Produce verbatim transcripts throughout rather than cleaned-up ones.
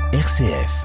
R C F.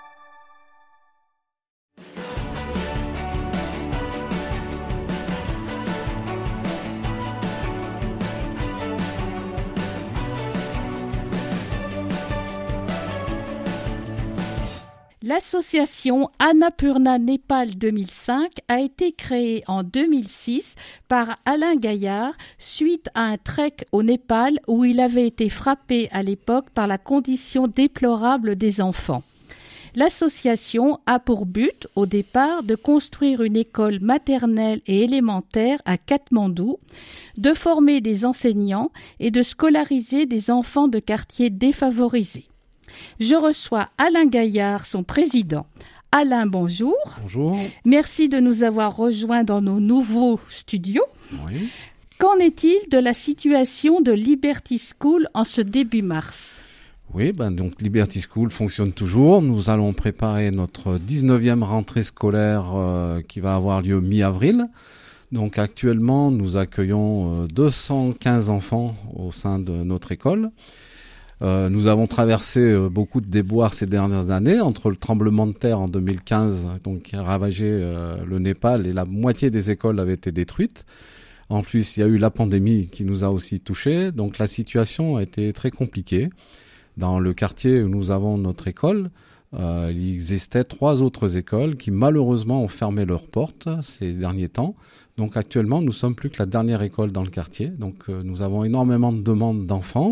L'association Annapurna Népal deux mille cinq a été créée en deux mille six par Alain Gaillard suite à un trek au Népal où il avait été frappé à l'époque par la condition déplorable des enfants. L'association a pour but, au départ, de construire une école maternelle et élémentaire à Katmandou, de former des enseignants et de scolariser des enfants de quartiers défavorisés. Je reçois Alain Gaillard, son président. Alain, bonjour. Bonjour. Merci de nous avoir rejoints dans nos nouveaux studios. Oui. Qu'en est-il de la situation de Liberty School en ce début mars ? Oui, ben donc Liberty School fonctionne toujours. Nous allons préparer notre dix-neuvième rentrée scolaire euh, qui va avoir lieu mi-avril. Donc actuellement, nous accueillons euh, deux cent quinze enfants au sein de notre école. Euh, nous avons traversé euh, beaucoup de déboires ces dernières années, entre le tremblement de terre en deux mille quinze, donc qui a ravagé euh, le Népal et la moitié des écoles avaient été détruites. En plus, il y a eu la pandémie qui nous a aussi touchés, donc la situation a été très compliquée. Dans le quartier où nous avons notre école, euh, il existait trois autres écoles qui malheureusement ont fermé leurs portes ces derniers temps. Donc actuellement, nous sommes plus que la dernière école dans le quartier. Donc euh, nous avons énormément de demandes d'enfants.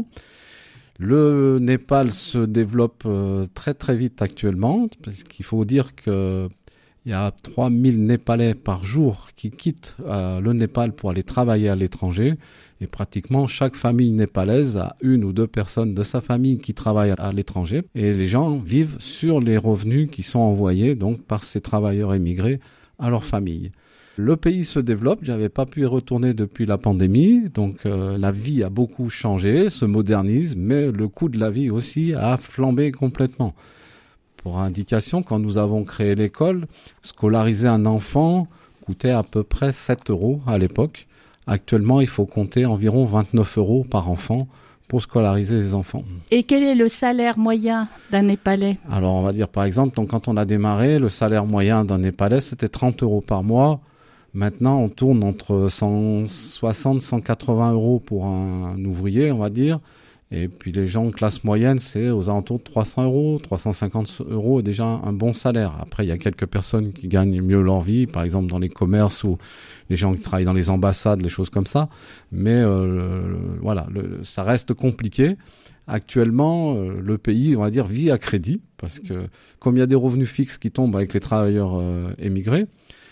Le Népal se développe euh, très très vite actuellement, parce qu'il faut dire que il y a trois mille Népalais par jour qui quittent euh, le Népal pour aller travailler à l'étranger. Et pratiquement chaque famille népalaise a une ou deux personnes de sa famille qui travaillent à l'étranger. Et les gens vivent sur les revenus qui sont envoyés donc par ces travailleurs émigrés à leur famille. Le pays se développe, j'avais pas pu y retourner depuis la pandémie, donc euh, la vie a beaucoup changé, se modernise, mais le coût de la vie aussi a flambé complètement. Pour indication, quand nous avons créé l'école, scolariser un enfant coûtait à peu près sept euros à l'époque. Actuellement, il faut compter environ vingt-neuf euros par enfant pour scolariser les enfants. Et quel est le salaire moyen d'un Népalais ? Alors, on va dire par exemple, donc, quand on a démarré, le salaire moyen d'un Népalais, c'était trente euros par mois. Maintenant, on tourne entre cent soixante, cent quatre-vingts euros pour un ouvrier, on va dire. Et puis les gens de classe moyenne, c'est aux alentours de trois cents euros, trois cent cinquante euros est déjà un bon salaire. Après, il y a quelques personnes qui gagnent mieux leur vie, par exemple dans les commerces ou les gens qui travaillent dans les ambassades, les choses comme ça. Mais euh, voilà, le, ça reste compliqué. Actuellement, euh, le pays, on va dire, vit à crédit, parce que comme il y a des revenus fixes qui tombent avec les travailleurs euh, émigrés,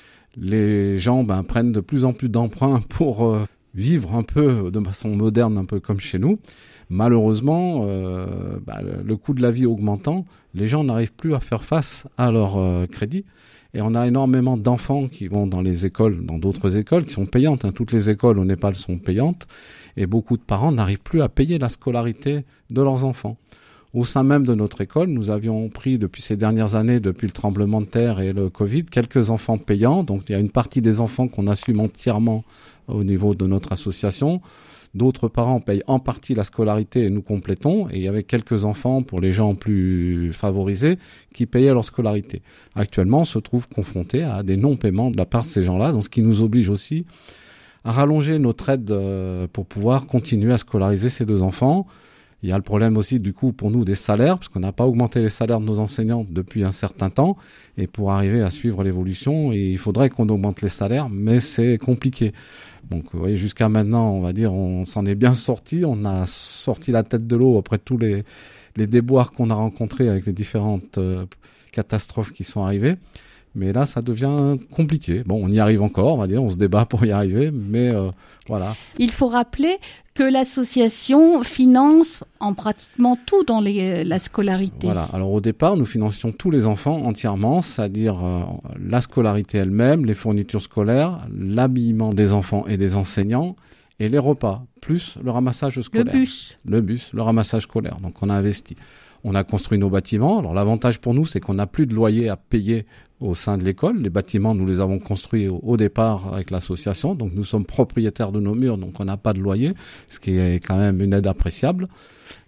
les gens ben, prennent de plus en plus d'emprunts pour euh, vivre un peu de façon moderne, un peu comme chez nous. Malheureusement, euh, bah, le coût de la vie augmentant, les gens n'arrivent plus à faire face à leur euh, crédit. Et on a énormément d'enfants qui vont dans les écoles, dans d'autres écoles, qui sont payantes. Hein. Toutes les écoles au Népal sont payantes. Et beaucoup de parents n'arrivent plus à payer la scolarité de leurs enfants. Au sein même de notre école, nous avions pris depuis ces dernières années, depuis le tremblement de terre et le Covid, quelques enfants payants. Donc il y a une partie des enfants qu'on assume entièrement au niveau de notre association. D'autres parents payent en partie la scolarité et nous complétons. Et il y avait quelques enfants, pour les gens plus favorisés, qui payaient leur scolarité. Actuellement, on se trouve confronté à des non-paiements de la part de ces gens-là, donc ce qui nous oblige aussi à rallonger notre aide pour pouvoir continuer à scolariser ces deux enfants. Il y a le problème aussi, du coup, pour nous, des salaires, parce qu'on n'a pas augmenté les salaires de nos enseignants depuis un certain temps. Et pour arriver à suivre l'évolution, il faudrait qu'on augmente les salaires, mais c'est compliqué. Donc, vous voyez, jusqu'à maintenant, on va dire, on s'en est bien sorti. On a sorti la tête de l'eau après tous les, les déboires qu'on a rencontrés avec les différentes euh, catastrophes qui sont arrivées. Mais là, ça devient compliqué. Bon, on y arrive encore, on va dire, on se débat pour y arriver, mais euh, voilà. Il faut rappeler que l'association finance en pratiquement tout dans les, la scolarité. Voilà. Alors au départ, nous financions tous les enfants entièrement, c'est-à-dire euh, la scolarité elle-même, les fournitures scolaires, l'habillement des enfants et des enseignants, et les repas, plus le ramassage scolaire. Le bus. Le bus, le ramassage scolaire. Donc on a investi. On a construit nos bâtiments. Alors l'avantage pour nous, c'est qu'on n'a plus de loyer à payer au sein de l'école. Les bâtiments, nous les avons construits au, au départ avec l'association. Donc nous sommes propriétaires de nos murs, donc on n'a pas de loyer, ce qui est quand même une aide appréciable.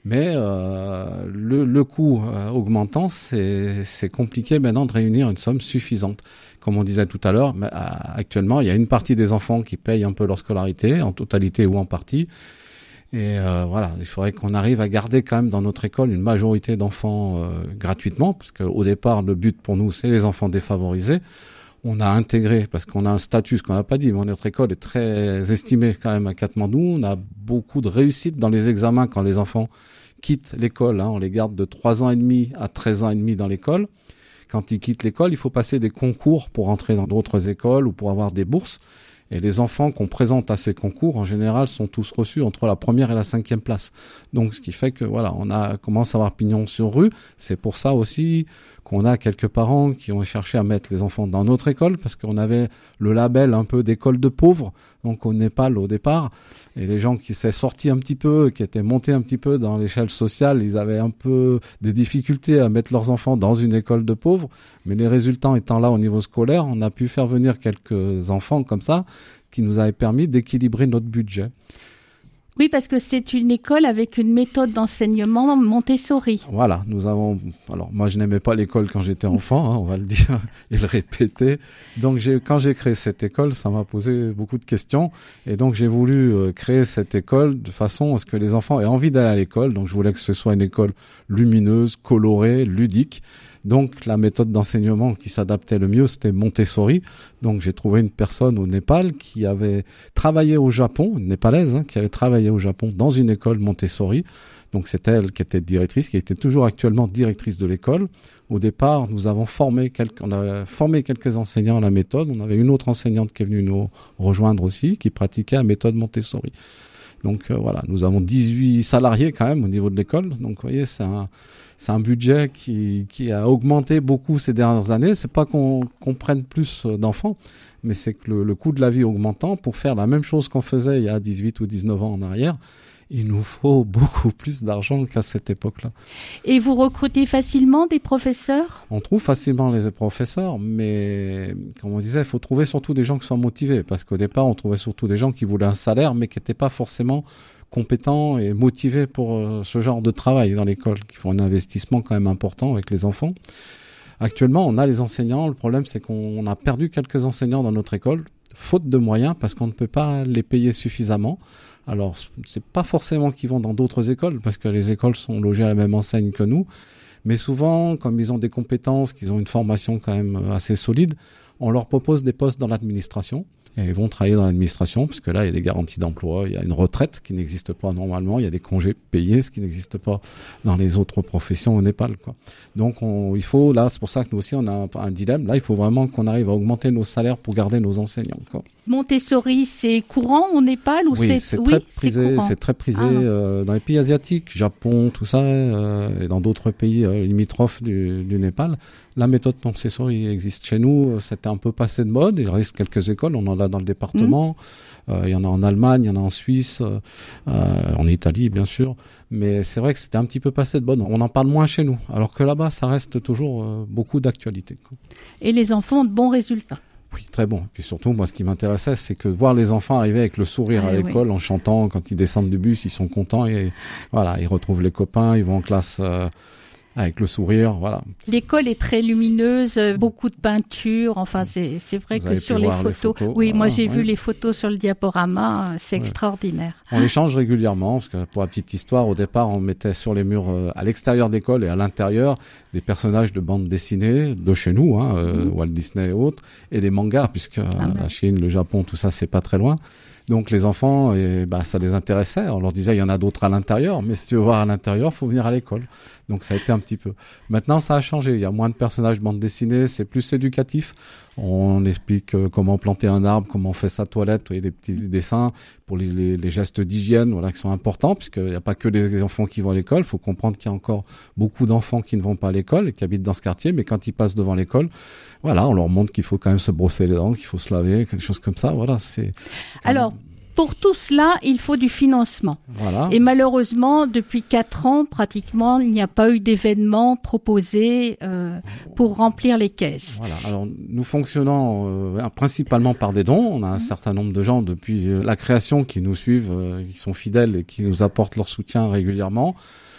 Mais euh, le, le coût euh, augmentant, c'est, c'est compliqué maintenant de réunir une somme suffisante. Comme on disait tout à l'heure, mais, euh, actuellement, il y a une partie des enfants qui payent un peu leur scolarité, en totalité ou en partie. Et euh, voilà, il faudrait qu'on arrive à garder quand même dans notre école une majorité d'enfants euh, gratuitement, parce qu'au départ, le but pour nous, c'est les enfants défavorisés. On a intégré, parce qu'on a un statut, ce qu'on n'a pas dit, mais notre école est très estimée quand même à Katmandou. On a beaucoup de réussite dans les examens quand les enfants quittent l'école. Hein. On les garde de trois ans et demi à treize ans et demi dans l'école. Quand ils quittent l'école, il faut passer des concours pour entrer dans d'autres écoles ou pour avoir des bourses. Et les enfants qu'on présente à ces concours, en général, sont tous reçus entre la première et la cinquième place. Donc, ce qui fait que, voilà, on a commence à avoir pignon sur rue. C'est pour ça aussi qu'on a quelques parents qui ont cherché à mettre les enfants dans notre école, parce qu'on avait le label un peu d'école de pauvres, donc au Népal au départ. Et les gens qui s'est sortis un petit peu, qui étaient montés un petit peu dans l'échelle sociale, ils avaient un peu des difficultés à mettre leurs enfants dans une école de pauvres. Mais les résultats étant là au niveau scolaire, on a pu faire venir quelques enfants comme ça, qui nous avaient permis d'équilibrer notre budget. Oui, parce que c'est une école avec une méthode d'enseignement Montessori. Voilà, nous avons... Alors, moi, je n'aimais pas l'école quand j'étais enfant, hein, on va le dire et le répéter. Donc, j'ai... quand j'ai créé cette école, ça m'a posé beaucoup de questions. Et donc, j'ai voulu euh, créer cette école de façon à ce que les enfants aient envie d'aller à l'école. Donc, je voulais que ce soit une école lumineuse, colorée, ludique. Donc, la méthode d'enseignement qui s'adaptait le mieux, c'était Montessori. Donc, j'ai trouvé une personne au Népal qui avait travaillé au Japon, une Népalaise, hein, qui avait travaillé au Japon dans une école Montessori. Donc, c'est elle qui était directrice, qui était toujours actuellement directrice de l'école. Au départ, nous avons formé quelques, on a formé quelques enseignants à la méthode. On avait une autre enseignante qui est venue nous rejoindre aussi, qui pratiquait la méthode Montessori. Donc, euh, voilà, nous avons dix-huit salariés quand même au niveau de l'école. Donc, vous voyez, c'est un... C'est un budget qui, qui a augmenté beaucoup ces dernières années. C'est pas qu'on, qu'on prenne plus d'enfants, mais c'est que le, le coût de la vie augmentant, pour faire la même chose qu'on faisait il y a dix-huit ou dix-neuf ans en arrière, il nous faut beaucoup plus d'argent qu'à cette époque-là. Et vous recrutez facilement des professeurs ? On trouve facilement les professeurs, mais comme on disait, il faut trouver surtout des gens qui sont motivés, parce qu'au départ, on trouvait surtout des gens qui voulaient un salaire, mais qui n'étaient pas forcément compétents et motivés pour euh, ce genre de travail dans l'école, qui font un investissement quand même important avec les enfants. Actuellement, on a les enseignants. Le problème, c'est qu'on a perdu quelques enseignants dans notre école, faute de moyens, parce qu'on ne peut pas les payer suffisamment. Alors, c'est pas forcément qu'ils vont dans d'autres écoles, parce que les écoles sont logées à la même enseigne que nous. Mais souvent, comme ils ont des compétences, qu'ils ont une formation quand même assez solide, on leur propose des postes dans l'administration. Et ils vont travailler dans l'administration, parce que là, il y a des garanties d'emploi, il y a une retraite qui n'existe pas normalement, il y a des congés payés, ce qui n'existe pas dans les autres professions au Népal, quoi. Donc, on, il faut, là, c'est pour ça que nous aussi, on a un, un dilemme. Là, il faut vraiment qu'on arrive à augmenter nos salaires pour garder nos enseignants, quoi. Montessori, c'est courant au Népal ou oui, c'est... c'est oui, très c'est prisé, courant. c'est très prisé Ah. euh, dans les pays asiatiques, Japon, tout ça, euh, et dans d'autres pays euh, limitrophes du, du Népal. La méthode Montessori existe chez nous, c'était un peu passé de mode, il reste quelques écoles, on en a dans le département, mmh. euh, il y en a en Allemagne, il y en a en Suisse, euh, en Italie bien sûr, mais c'est vrai que c'était un petit peu passé de mode, on en parle moins chez nous, alors que là-bas ça reste toujours euh, beaucoup d'actualité, quoi. Et les enfants ont de bons résultats. Oui, très bon. Puis surtout, moi, ce qui m'intéressait, c'est que voir les enfants arriver avec le sourire ah, à l'école, oui. en chantant, quand ils descendent du bus, ils sont contents et voilà, ils retrouvent les copains, ils vont en classe euh, avec le sourire, voilà. L'école est très lumineuse, beaucoup de peinture, enfin, c'est, c'est vrai Vous que sur les photos, les photos, oui, voilà, moi j'ai oui. vu les photos sur le diaporama, c'est ouais. extraordinaire. On les change régulièrement, parce que pour la petite histoire, au départ, on mettait sur les murs, euh, à l'extérieur de l'école et à l'intérieur, des personnages de bandes dessinées, de chez nous, hein, euh, mmh. Walt Disney et autres, et des mangas, puisque ah, euh, la Chine, le Japon, tout ça, c'est pas très loin. Donc les enfants, et, bah, ça les intéressait. On leur disait, il y en a d'autres à l'intérieur, mais si tu veux voir à l'intérieur, faut venir à l'école. Donc ça a été un petit peu. Maintenant, ça a changé. Il y a moins de personnages bande dessinée, c'est plus éducatif. On explique euh, comment planter un arbre, comment on fait sa toilette, et des petits dessins pour les, les, les gestes d'hygiène, voilà, qui sont importants, puisqu'il n'y a pas que les enfants qui vont à l'école. Il faut comprendre qu'il y a encore beaucoup d'enfants qui ne vont pas à l'école et qui habitent dans ce quartier, mais quand ils passent devant l'école, voilà, on leur montre qu'il faut quand même se brosser les dents, qu'il faut se laver, quelque chose comme ça. Voilà, c'est. Alors. Pour tout cela, il faut du financement. Voilà. Et malheureusement, depuis quatre ans, pratiquement, il n'y a pas eu d'événement proposé euh, pour remplir les caisses. Voilà. Alors, nous fonctionnons euh, principalement par des dons. On a un mmh. certain nombre de gens depuis euh, la création qui nous suivent, euh, qui sont fidèles et qui nous apportent leur soutien régulièrement.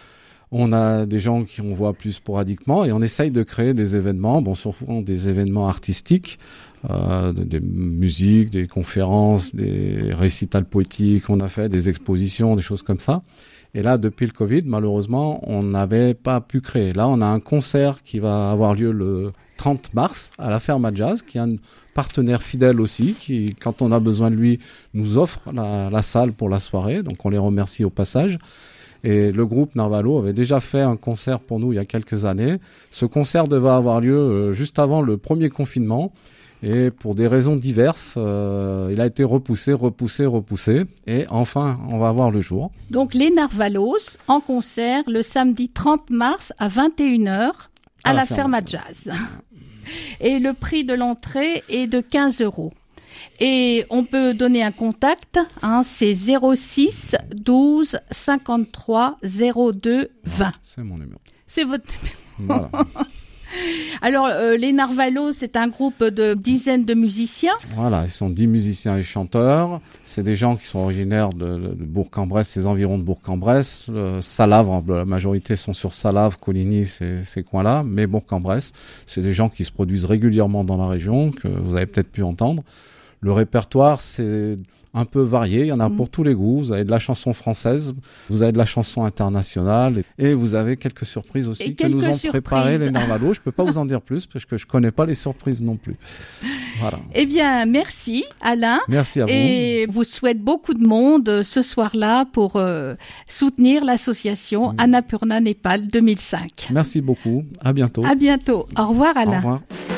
On a des gens qui on voit plus sporadiquement et on essaye de créer des événements, bon, souvent des événements artistiques, euh, des musiques, des conférences, des récitals poétiques, on a fait des expositions, des choses comme ça. Et là, depuis le Covid, malheureusement, on n'avait pas pu créer. Là, on a un concert qui va avoir lieu le trente mars à la Ferme à Jazz, qui est un partenaire fidèle aussi, qui, quand on a besoin de lui, nous offre la, la salle pour la soirée. Donc, on les remercie au passage. Et le groupe Narvalo avait déjà fait un concert pour nous il y a quelques années. Ce concert devait avoir lieu euh, juste avant le premier confinement. Et pour des raisons diverses, euh, il a été repoussé, repoussé, repoussé. Et enfin, on va avoir le jour. Donc, les Narvalos en concert le samedi trente mars à vingt et une heures à, à la, la Ferme à Jazz. Et le prix de l'entrée est de quinze euros. Et on peut donner un contact, hein, c'est zéro six douze cinquante-trois zéro deux vingt. C'est mon numéro. C'est votre numéro. Voilà. Alors, euh, les Narvalos, c'est un groupe de dizaines de musiciens. Voilà, ils sont dix musiciens et chanteurs. C'est des gens qui sont originaires de, de Bourg-en-Bresse, ces environs de Bourg-en-Bresse. Le Salave, la majorité sont sur Salave, Coligny, ces, ces coins-là. Mais Bourg-en-Bresse, c'est des gens qui se produisent régulièrement dans la région, que vous avez peut-être pu entendre. Le répertoire, c'est un peu varié. Il y en a mmh. pour tous les goûts. Vous avez de la chanson française, vous avez de la chanson internationale et vous avez quelques surprises aussi et que nous ont surprises. préparées les Narvalos. Je peux pas vous en dire plus parce que je connais pas les surprises non plus. Voilà. Eh bien, merci Alain. Merci à vous. Et vous souhaite beaucoup de monde ce soir-là pour euh, soutenir l'association mmh. Annapurna Népal deux mille cinq. Merci beaucoup. À bientôt. À bientôt. Au revoir Alain. Au revoir.